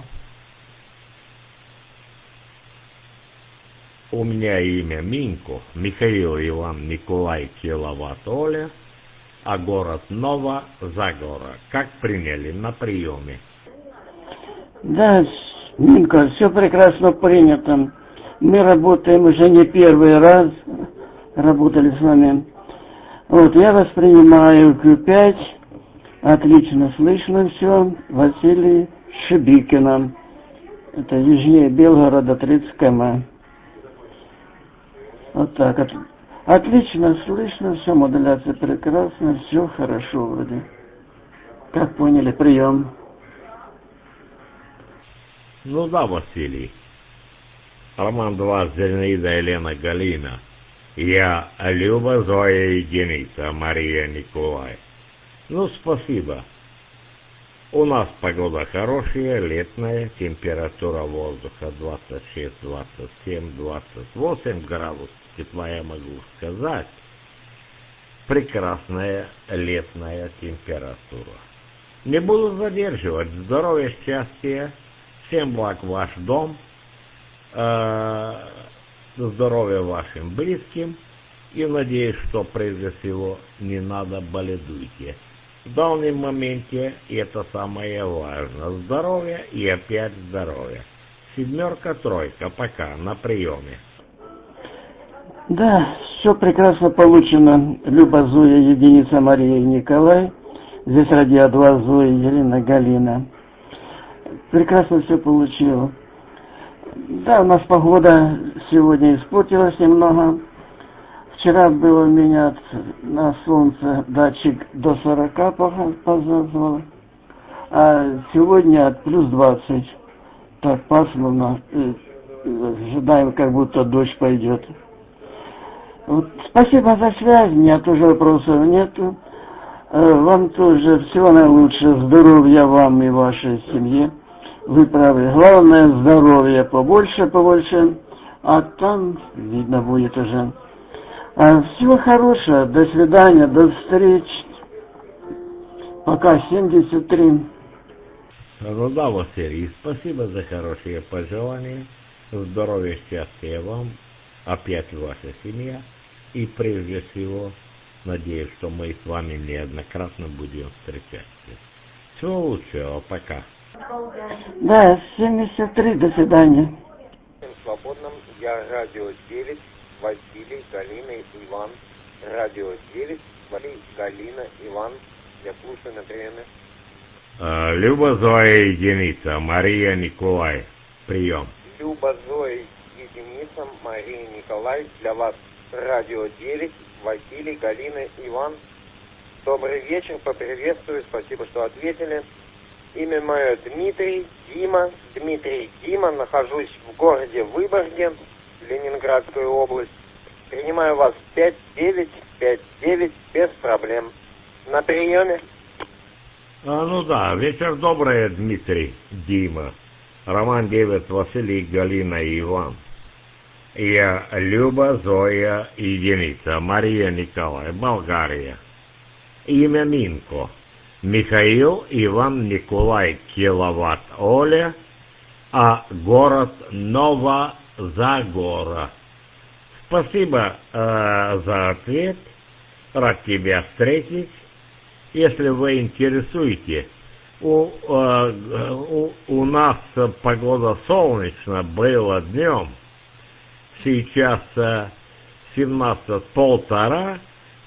У меня имя Минко, Михаил Иван Николай Киловатт Оля, а город Нова Загора. Как приняли на приеме? Да, Минко, все прекрасно принято. Мы работаем уже не первый раз, работали с вами. Вот, я воспринимаю Q пять, отлично слышно все, Василий Шибикина. Это южнее Белгорода, тридцать километров. Вот так, от, отлично слышно, все, модуляция прекрасна, все хорошо вроде. Как поняли, прием. Ну да, Василий. Роман два, Зинаида, Елена, Галина. Я Люба, Зоя и Дениса, Мария, Николай. Ну, спасибо. У нас погода хорошая, летная, температура воздуха двадцать шесть, двадцать семь, двадцать восемь градусов тепла, я могу сказать. Прекрасная летная температура. Не буду задерживать. Здоровья, счастья, всем благ ваш дом, э, здоровья вашим близким и надеюсь, что прежде всего не надо боледуйте. В данном моменте это самое важное. Здоровье и опять здоровье. Семерка, тройка, пока, на приеме. Да, все прекрасно получено. Люба, Зоя, единица, Мария и Николай. Здесь радио два, Зоя, Елена, Галина. Прекрасно все получил. Да, у нас погода сегодня испортилась немного. Вчера было у меня на солнце датчик до сорока показывал, а сегодня плюс двадцать. Так пасмурно, ожидаем, как будто дождь пойдет. Вот, спасибо за связь, у меня тоже вопросов нету. Вам тоже всего наилучшего, здоровья вам и вашей семье. Вы правы, главное здоровье побольше, побольше, а там видно будет уже. Всего хорошего, до свидания, до встречи. Пока, семьдесят три. Ну да, Василий, спасибо за хорошие пожелания. Здоровья, счастья вам, опять ваша семья. И прежде всего, надеюсь, что мы с вами неоднократно будем встречаться. Всего лучшего, пока. Да, семьдесят три, до свидания. Свободном, я радио девять. Василий, Галина, Иван, радио девять, Василий, Галина, Иван, я слушаю на приеме. А, Люба, Зоя и Дениса, Мария, Николай, прием. Люба, Зоя и Дениса, Мария, Николай, для вас радио девять, Василий, Галина, Иван. Добрый вечер, поприветствую, спасибо, что ответили. Имя мое Дмитрий, Дима, Дмитрий, Дима. Нахожусь в городе Выборге, Ленинградская область. Принимаю вас пять девять пять девять без проблем. На приеме. А, ну да, вечер добрый, Дмитрий, Дима. Роман девять, Василий, Галина и Иван. Я Люба, Зоя и Единица, Мария, Николай, Болгария. Имя Минко. Михаил, Иван, Николай, Киловатт, Оля, а город Новозагора. Спасибо э, за ответ. Рад тебя встретить. Если вы интересуете, у, э, у, у нас погода солнечная была днем. Сейчас э, семнадцать полтора,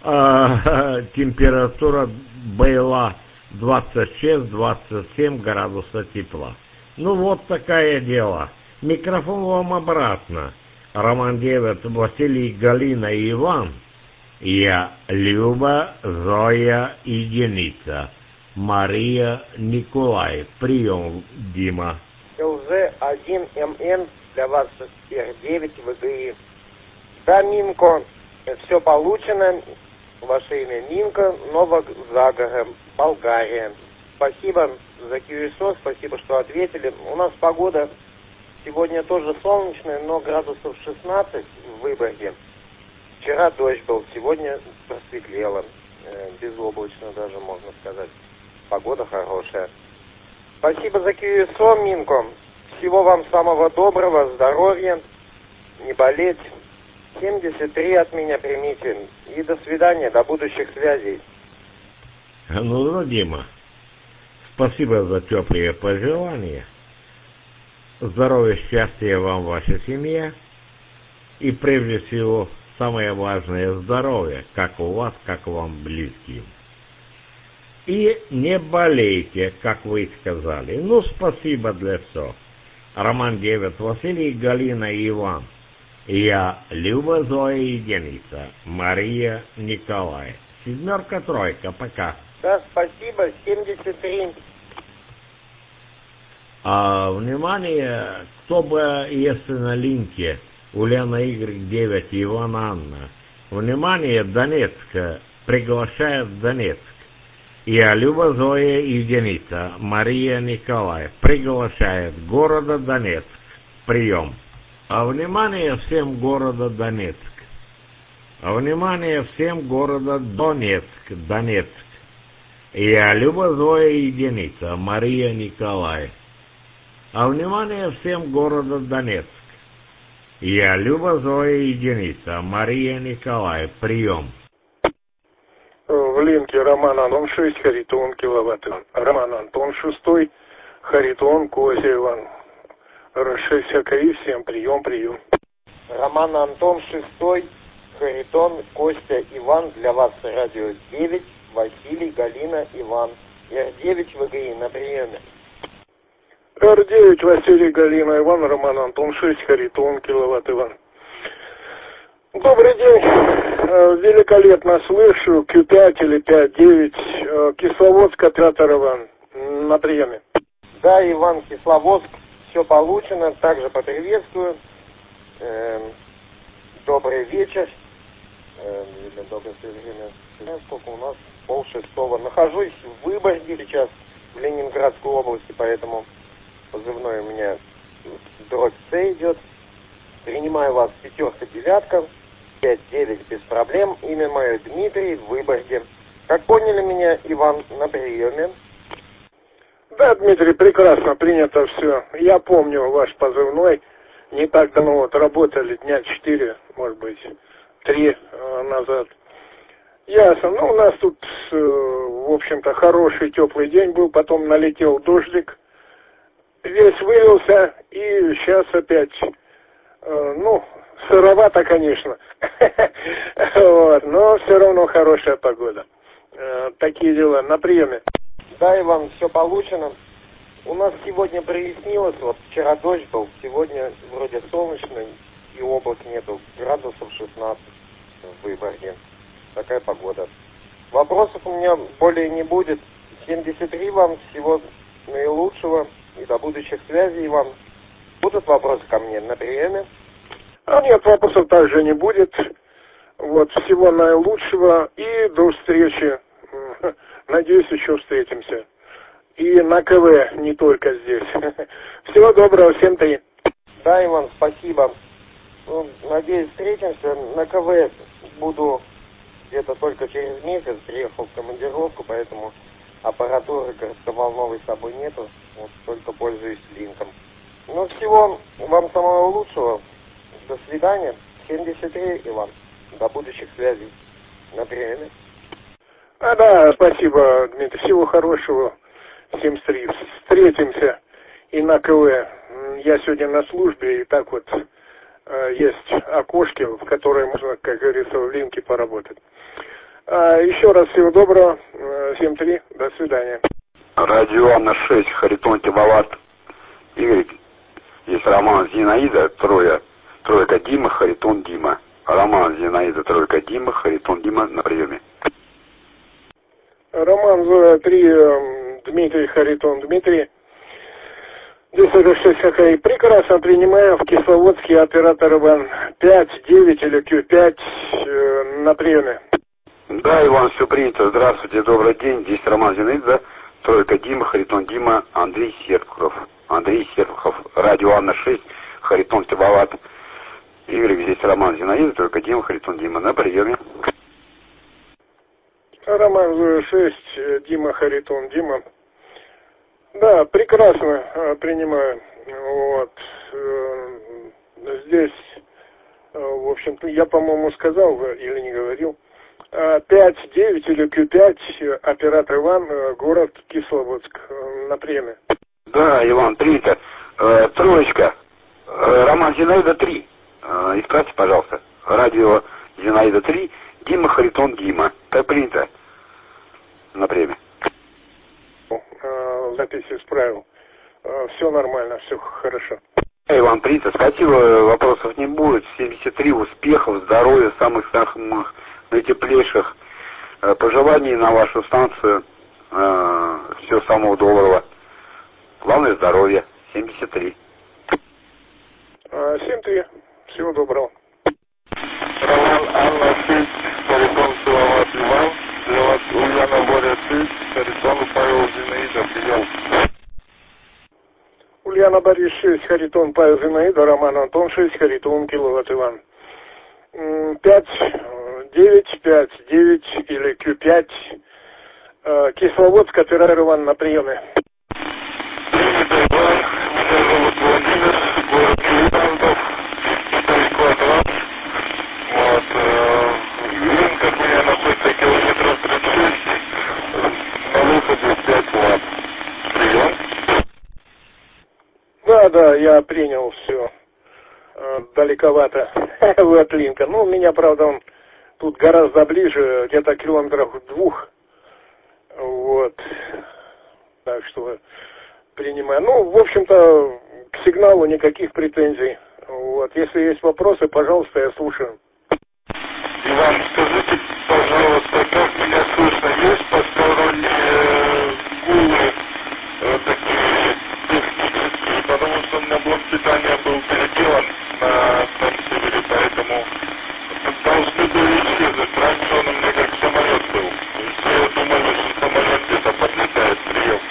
э, температура была двадцать шесть — двадцать семь градусов тепла. Ну вот такое дело. Микрофон вам обратно. Роман девять, Василий, Галина и Иван. Я Люба, Зоя и Единица. Мария, Николай. Прием, Дима. ЛЗ один эм эн для вас эр девять ВГИ. Да, Минко, все получено. Ваше имя Минко, Новозагора, Болгария. Спасибо за кью эс о, спасибо, что ответили. У нас погода сегодня тоже солнечная, но градусов шестнадцать в Выборге. Вчера дождь был, сегодня просветлело. Э, безоблачно даже, можно сказать. Погода хорошая. Спасибо за кью эс о, Минко. Всего вам самого доброго, здоровья, не болеть. семьдесят три от меня примите. И до свидания, до будущих связей. Ну, ну, Дима, спасибо за теплые пожелания. Здоровья, счастья вам, вашей семье. И прежде всего, самое важное — здоровье, как у вас, как у вам близким. И не болейте, как вы сказали. Ну, спасибо для всего. Роман девять, Василий, Галина и Иван. Я Люба, Зоя и Единица. Мария, Николай. Семерка, тройка, пока. Да, спасибо, семьдесят три. А, внимание, кто бы, если на линке Ульяна Y девять, Иван Анна. Внимание, Донецк, приглашает в Донецк. Я Люба, Зоя и Единица. Мария, Николай. Приглашает города Донецк. Прием. А внимание всем города Донецк. А внимание всем города Донецк. Донецк. Я Люба, Зоя и Единица. Мария, Николай. А внимание всем города Донецк. Я Люба, Зоя и Единица. Мария, Николай. Прием. В линке Роман Антон шесть, Харитон, Киловатт. Роман Антон шесть, Харитон, Козя Иван. Расширься КАИ, всем прием, прием. Роман Антон шесть, Харитон, Костя Иван, для вас радио девять, Василий, Галина, Иван. эр девять ВГИ на приеме. эр девять, Василий, Галина, Иван, Роман Антон шесть, Харитон, Киловатт Иван. Добрый день, великолепно слышу, кью пять или пять девять, Кисловодск, оператор Иван, на приеме. Да, Иван, Кисловодск, все получено, также поприветствую. Эм, добрый вечер. Эм, доброе время. Сколько у нас? Пол шестого. Нахожусь в Выборге сейчас, в Ленинградской области, поэтому позывной у меня дробь С идет. Принимаю вас пятерка, девятка, пять девять без проблем. Имя мое Дмитрий, в Выборге. Как поняли меня, Иван, на приеме? Да, Дмитрий, прекрасно принято все. Я помню ваш позывной. Не так давно вот работали, дня четыре, может быть, три э, назад. Ясно. Ну, у нас тут, э, в общем-то, хороший теплый день был. Потом налетел дождик. Весь вылился. И сейчас опять, э, ну, сыровато, конечно. Вот, но все равно хорошая погода. Э, такие дела. На приеме. Да, Иван, все получено. У нас сегодня прояснилось, вот вчера дождь был, сегодня вроде солнечно и облак нету, градусов шестнадцать в Выборге. Такая погода. Вопросов у меня более не будет. семьдесят три вам, всего наилучшего и до будущих связей вам. Будут вопросы ко мне на приеме? А нет, вопросов также не будет. Вот, всего наилучшего и до встречи. Надеюсь, еще встретимся. И на КВ, не только здесь. Всего доброго, всем три. Да, Иван, спасибо. Ну, надеюсь, встретимся. На КВ буду где-то только через месяц. Приехал в командировку, поэтому аппаратуры коротковолновой с собой нету. Вот только пользуюсь линком. Ну, всего вам самого лучшего. До свидания. семьдесят три, Иван. До будущих связей. На приеме. А, да, спасибо, Дмитрий. Всего хорошего. семьдесят три. Встретимся и на КВ. Я сегодня на службе, и так вот э, есть окошки, в которые можно, как говорится, в линке поработать. А, еще раз всего доброго. семь три. До свидания. Радио Анна шесть, Харитон Киловатт. Игорь, здесь Роман Зинаида, трое. Тройка Дима, Харитон Дима. Роман Зинаида, тройка Дима, Харитон Дима на приеме. Роман три, Дмитрий, Харитон Дмитрий. десять шесть Хакай. Прекрасно принимаю в Кисловодске оператор Иван пять девять или Q пять э, на приеме. Да, Иван, все принято. Здравствуйте, добрый день. Здесь Роман Зинаида, тройка Дима, Харитон Дима, Андрей Серпухов. Андрей Серпухов, радио Анна шесть, Харитон Киловатт. Игорь, здесь Роман Зинаида, тройка Дима, Харитон Дима на приеме. Роман шесть, Дима, Харитон Дима. Да, прекрасно э, принимаю. Вот. Э, здесь, э, в общем-то, я, по-моему, сказал или не говорил. пять девять или Q пять, оператор Иван, э, город Кисловодск, э, на приеме. Да, Иван, принято. Э, троечка. Э, Роман Зинаида три. Э, исправьте, пожалуйста. Радио Зинаида три, Дима, Харитон Дима. Так принято. На приеме. Запись исправил. Все нормально, все хорошо. Иван, принято. Спасибо, вопросов не будет. семьдесят три, успехов, здоровья, самых-самых наитеплейших пожеланий на вашу станцию. Всего самого доброго. Главное здоровье. семьдесят три. семь три. Всего доброго. Роман Анна шесть, Харитон Киловатт Иван. Для вас Ульяна Боря шесть, Харитон Павел Зинаида, прием. Ульяна Борис шесть, Харитон Павел Зинаида, Роман Антон шесть, Харитон Киловатт Иван. пять девять, пять девять или Q пять. Кисловодск, оператор Иван на приеме. Принято, Иван. Меня зовут Владимир, город Кирилландов, недалеко от вас. Вот, линк от меня находится километров тридцать шесть, на выходе пять ватт. Прием. Да, да, я принял все. Далековато от линка. Ну, у меня, правда, он тут гораздо ближе, где-то километров двух. Вот. Так что принимаю. Ну, в общем-то, к сигналу никаких претензий. Вот. Если есть вопросы, пожалуйста, я слушаю. Иван, скажите, пожалуйста, как меня слышно? Есть посторонние гулы э, такие технические? Потому что у меня блок питания был переделан на трансивере, поэтому должны были исчезнуть. Раньше он у меня как самолет был. И все думали, что самолет где-то подлетает, прием.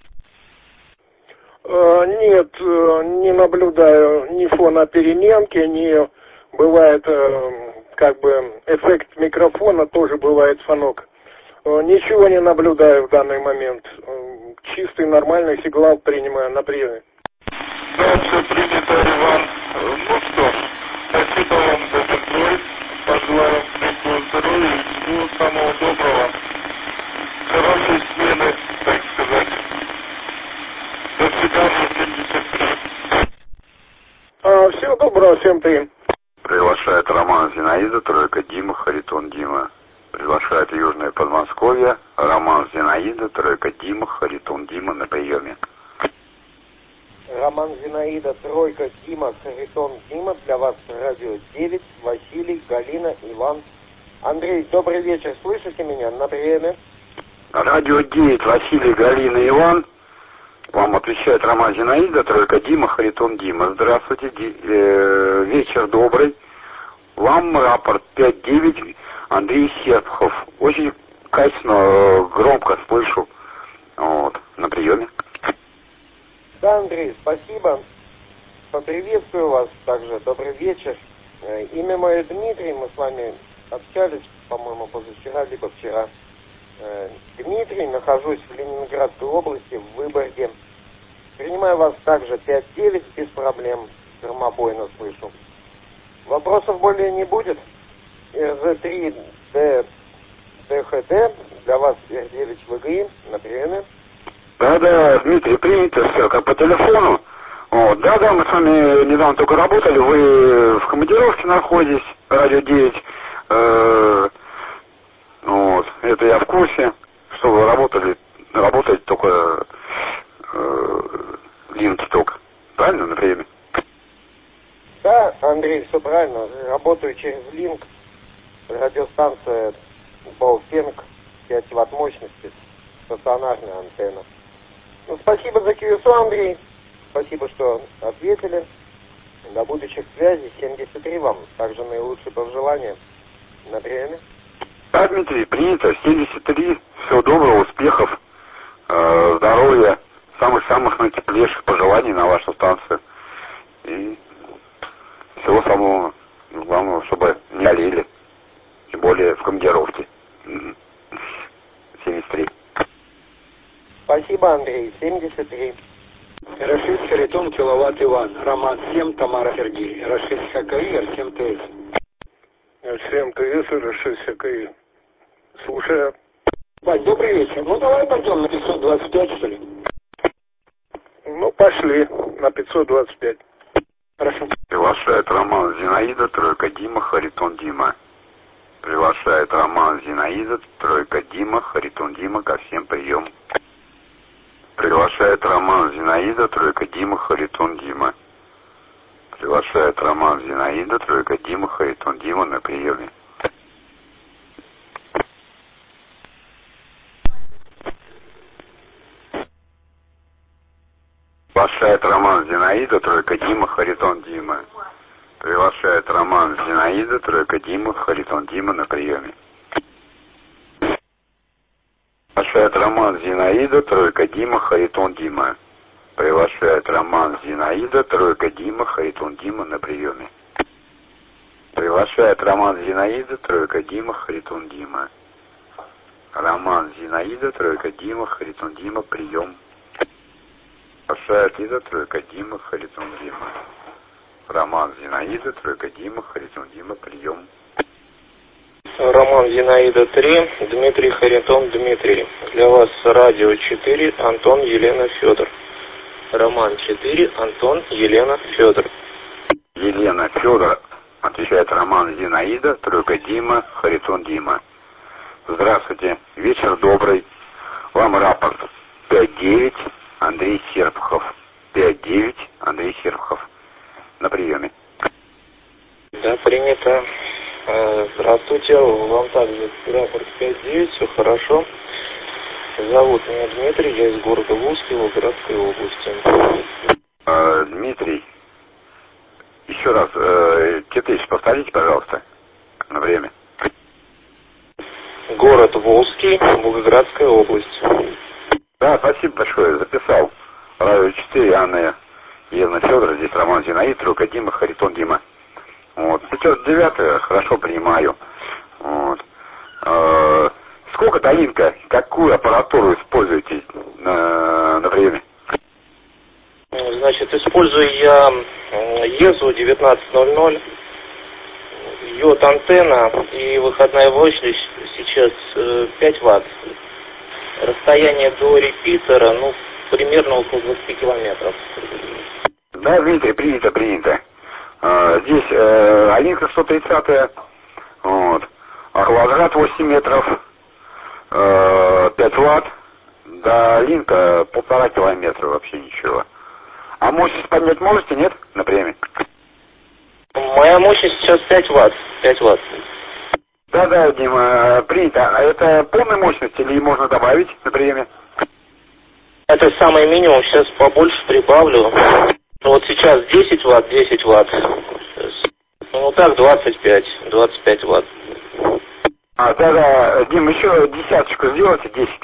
Э, нет, э, не наблюдаю ни фона переменки, ни бывает... Э, как бы эффект микрофона, тоже бывает звонок. Ничего не наблюдаю в данный момент. Чистый нормальный сигнал принимаю на приеме. Да, все принято, Иван. Ну что ж, спасибо вам за контроль. Пожелаю вам крепкого здоровья и всего самого доброго. Хорошей смены, так сказать. До свидания, семьдесят три. А, всего доброго, всем три. Приглашает Роман Зинаида, тройка Дима, Харитон Дима. Приглашает Южное Подмосковье, Роман Зинаида, тройка Дима, Харитон Дима на приеме. Роман Зинаида, тройка Дима, Харитон Дима. Для вас радио девять, Василий, Галина, Иван. Андрей, добрый вечер. Слышите меня? На приеме. Радио девять, Василий, Галина, Иван. Вам отвечает Роман Зинаида, тройка Дима, Харитон Дима. Здравствуйте, ди, э, вечер добрый. Вам рапорт пять девять, Андрей Серпхов. Очень качественно, громко слышу. Вот, на приеме. Да, Андрей, спасибо. Поприветствую вас также. Добрый вечер. Имя мое Дмитрий, мы с вами общались, по-моему, позавчера, либо вчера. Дмитрий, нахожусь в Ленинградской области, в Выборге. Принимаю вас также пять девять, без проблем, громобойно слышу. Вопросов более не будет. эр зэ три дэ дэ ха дэ, для вас эр девять вэ гэ и на приеме. Да-да, Дмитрий, принято все, как по телефону. Вот, да-да, мы с вами недавно только работали, вы в командировке находитесь, радио девять. Э, вот, это я в курсе, что вы работали, работаете только э, линки только. Правильно, на приеме? Да, Андрей, все правильно. Работаю через линк. Радиостанция Баофенг, пять ватт мощности, стационарная антенна. Ну, спасибо за кью эс о, Андрей. Спасибо, что ответили. До будущих связей. семьдесят три вам. Также наилучшие пожелания. На приеме. Да, Дмитрий, принято. семьдесят три. Всего доброго, успехов, э, здоровья, самых-самых наитеплейших пожеланий на вашу станцию. И всего самого главного, чтобы не олели. Тем более в командировке. семьдесят три. Спасибо, Андрей. семьдесят три. Рашид Харитон, киловатт Иван. Роман семь, Тамара Сергей. Рашид ХКИ, Р семь тэ эс. семь тэ эс, Рашид ХКИ. Слушаю. Вань, добрый вечер. Ну давай пойдем на пятьсот двадцать пять, что ли? Ну, пошли на пятьсот двадцать пять. Хорошо. Приглашает Роман Зинаида, тройка Дима, Харитон Дима. Приглашает Роман Зинаида, тройка Дима, Харитон Дима, ко всем прием. Приглашает Роман Зинаида, тройка Дима, Харитон Дима. Приглашает Роман Зинаида, тройка Дима, Харитон Дима на приеме. Приглашает Роман Зинаида, тройка Дима, Харитон Дима. Приглашает Роман Зинаида, тройка Дима, Харитон Дима на приеме. Приглашает Роман Зинаида, тройка Дима, Харитон Дима. Приглашает Роман Зинаида, тройка Дима, Харитон Дима на приеме. Приглашает Роман Зинаида, тройка Дима, Харитон Дима. Роман Зинаида, тройка Дима, Харитон Дима, прием. Приглашает Ида, тройка Дима, Харитон Дима. Роман Зинаида, тройка Дима, Харитон Дима, прием. Роман Зинаида три, Дмитрий Харитон Дмитрий. Для вас радио четыре, Антон Елена Федор. Роман четыре, Антон Елена Федор. Елена Федор, отвечает Роман Зинаида, тройка Дима, Харитон Дима. Здравствуйте, вечер добрый. Вам рапорт пять девять, Андрей Серпхов. пять девять, Андрей Серпхов. На приеме. Да, принято. Здравствуйте, вам также рапорт пять девять, все хорошо. Зовут меня Дмитрий, я из города Волжский, Волгоградской области. А, Дмитрий, еще раз, э, тетыч, повторите, пожалуйста, на время. Город Волжский, Волгоградская область. Да, спасибо большое, записал. Радио четыре, Анна Елена Федор, здесь Роман Зинаид, тройка Дима, Харитон Дима. Вот. пятьсот девять, хорошо принимаю. Вот. Э, сколько долинка, какую аппаратуру используете на, на время? Значит, использую я ЕЗУ девятнадцать ноль ноль, йод антенна и выходная мощность сейчас пять ватт. Расстояние до репитера, ну, примерно около двадцати километров. Да, Дмитрий, принято, принято. А, здесь э, Алинка сто тридцать, вот, а квадрат восемь метров, э, пять ватт, да, Алинка полтора километра, вообще ничего. А мощность поднять можете, нет, на приеме? Моя мощность сейчас пять ватт, пять ватт. Да, да, Дима, принято. А это полная мощность или можно добавить на приеме? Это самый минимум, сейчас побольше прибавлю. Вот сейчас десять ватт, десять ватт. Ну так двадцать пять, двадцать пять ватт. А, да-да, Дим, еще десяточку сделайте, десять.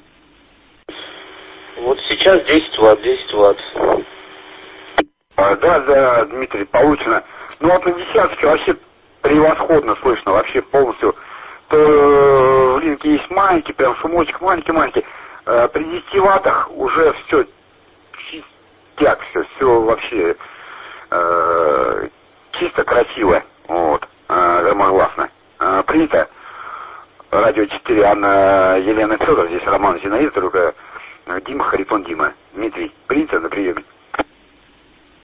Вот сейчас десять ватт, десять ватт. А, да, да, Дмитрий, получено. Ну вот на десяточке вообще превосходно слышно, вообще полностью. То в линке есть маленький, прям шумочек маленький-маленький. А, при десяти ваттах уже все чистяк, все, все вообще э, чисто красиво. Вот, э, громогласно. Э, принято. Радио четыре, Анна Елена Федор, здесь Роман Зинаида, только Дима Харитон Дима. Дмитрий, принято на приеме.